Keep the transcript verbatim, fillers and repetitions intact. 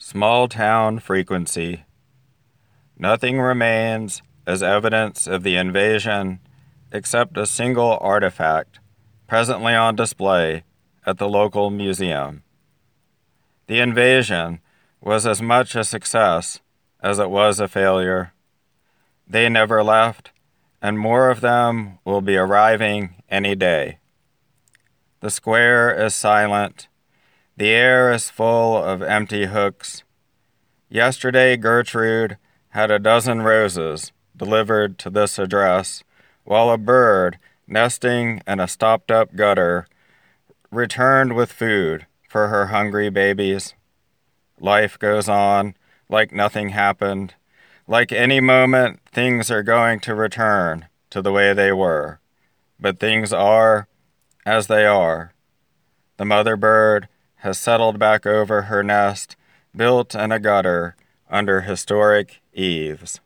Small town frequency. Nothing remains as evidence of the invasion except a single artifact presently on display at the local museum. The invasion was as much a success as it was a failure. They never left, and more of them will be arriving any day. The square is silent. The air is full of empty hooks. Yesterday, Gertrude had a dozen roses delivered to this address, while a bird, nesting in a stopped-up gutter, returned with food for her hungry babies. Life goes on like nothing happened. Like any moment, things are going to return to the way they were. But things are as they are. The mother bird has settled back over her nest, built in a gutter under historic eaves.